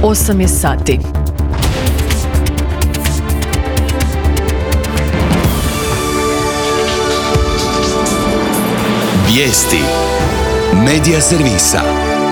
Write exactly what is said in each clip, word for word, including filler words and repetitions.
osam je sati. Vijesti Medija servisa.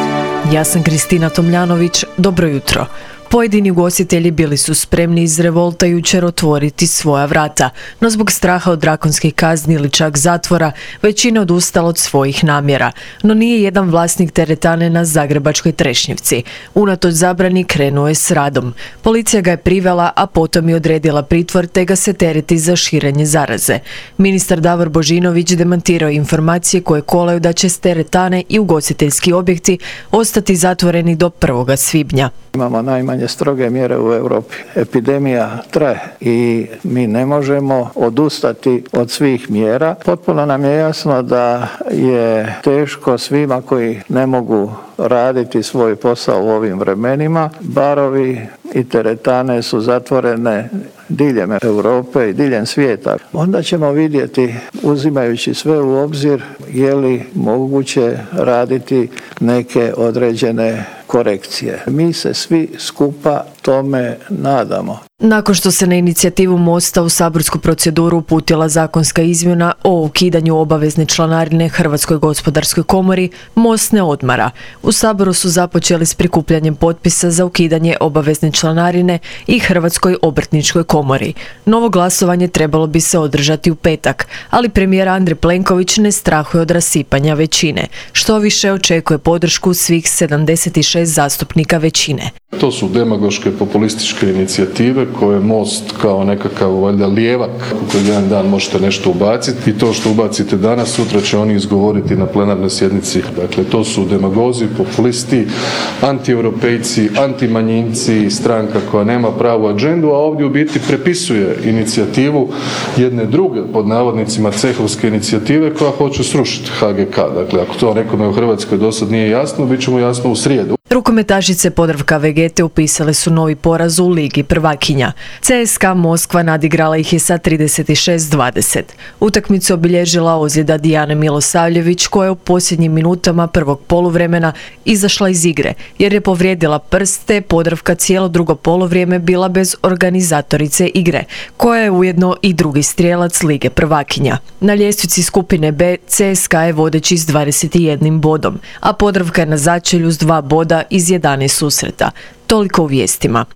Ja sam Kristina Tomljanović, dobro jutro. Pojedini ugostitelji bili su spremni iz revolta jučer otvoriti svoja vrata, no zbog straha od drakonskih kazni ili čak zatvora, većina odustala od svojih namjera. No nije jedan vlasnik teretane na zagrebačkoj Trešnjevci. Unatoč zabrani krenuo je s radom. Policija ga je privela, a potom je odredila pritvor te ga se tereti za širenje zaraze. Ministar Davor Božinović demantirao informacije koje kolaju da će teretane i ugostiteljski objekti ostati zatvoreni do prvog svibnja. Imamo najmanje stroge mjere u Europi. Epidemija traje i mi ne možemo odustati od svih mjera. Potpuno nam je jasno da je teško svima koji ne mogu raditi svoj posao u ovim vremenima. Barovi i teretane su zatvorene diljem Europe i diljem svijeta. Onda ćemo vidjeti, uzimajući sve u obzir, je li moguće raditi neke određene korekcije. Mi se svi skupa tome nadamo. Nakon što se na inicijativu Mosta u saborsku proceduru uputila zakonska izmjena o ukidanju obavezne članarine Hrvatskoj gospodarskoj komori, Most ne odmara. U Saboru su započeli s prikupljanjem potpisa za ukidanje obavezne članarine i Hrvatskoj obrtničkoj komori. Novo glasovanje trebalo bi se održati u petak, ali premijer Andrej Plenković ne strahuje od rasipanja većine. Što više očekuje podršku svih sedamdeset šest zastupnika većine. To su demagoške populističke inicijative koje Most kao nekakav valjda lijevak u koji jedan dan možete nešto ubaciti i to što ubacite danas, sutra će oni izgovoriti na plenarnoj sjednici. Dakle, to su demagozi, populisti, antieuropejci, antimanjinci, stranka koja nema pravu agendu, a ovdje u biti prepisuje inicijativu jedne druge, pod navodnicima cehovske inicijative koja hoće srušiti H G K. Dakle, ako to nekome u Hrvatskoj do sad nije jasno, bit ćemo jasno u srijedu. Rukometašice Podravka Vegete upisale su novi poraz u Ligi prvakinja. C S K A Moskva nadigrala ih je sa trideset šest dvadeset. Utakmicu obilježila ozljeda Dijane Milosavljević koja je u posljednjim minutama prvog poluvremena izašla iz igre jer je povrijedila prst te Podravka cijelo drugo poluvrijeme bila bez organizatorice igre, koja je ujedno i drugi strijelac Lige prvakinja. Na ljestvici skupine B C S K A je vodeći s dvadeset jednim bodom, a Podravka je na začelju s dva boda iz jedanaest susreta. Toliko u vijestima.